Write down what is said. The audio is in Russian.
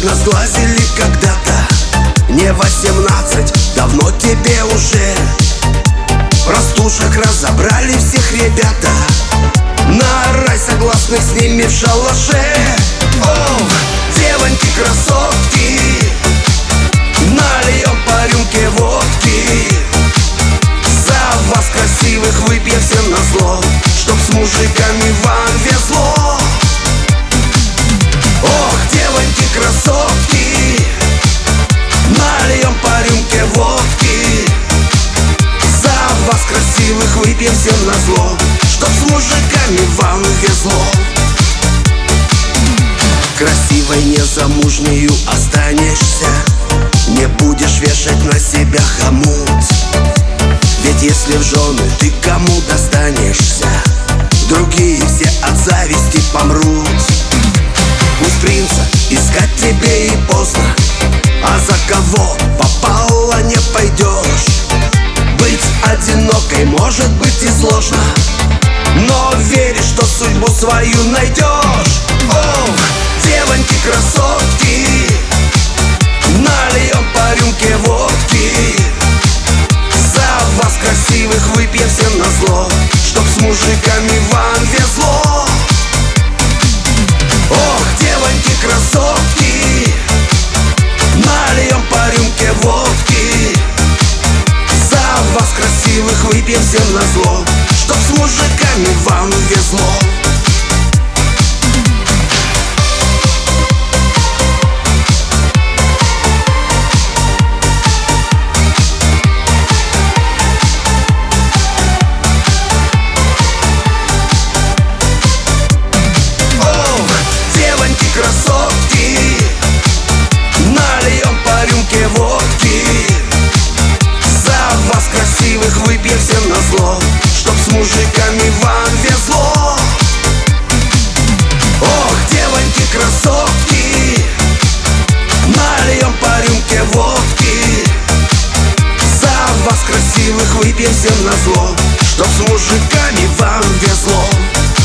нас глазили когда-то. Не 18, давно тебе уже. Простушек разобрали всех ребята. На рай согласных с ними в шалаше. Ох, девоньки, красотки, нальем по рюмке водки. За вас красивых выпьем всем назло, чтоб с мужиками вам везло. Ох, девоньки, красотки, нальем по рюмке водки. За вас красивых выпьем всем назло, чтоб с мужиками вам везло. Красивой незамужнею останешься, не будешь вешать на себя хомут. Ведь если в жены ты кому достанешься, другие все от зависти помрут. Пусть принца искать тебе и поздно, а за кого попало не пойдешь. Быть одинокой может быть и сложно, но веришь, что судьбу свою найдешь. Ох, девоньки, красотки, нальем по рюмке водки. За вас красивых выпьем всем назло, чтоб с мужиками вам везло. Ох, девоньки, красотки, нальем по рюмке водки. За вас красивых выпьем всем назло, чтоб с мужиками вам везло. Красотки, нальем по рюмке водки. За вас красивых выпьем всем назло, чтоб с мужиками вам везло. Ох, девоньки, красотки, нальем по рюмке водки. За вас красивых выпьем всем назло, чтоб с мужиками вам везло.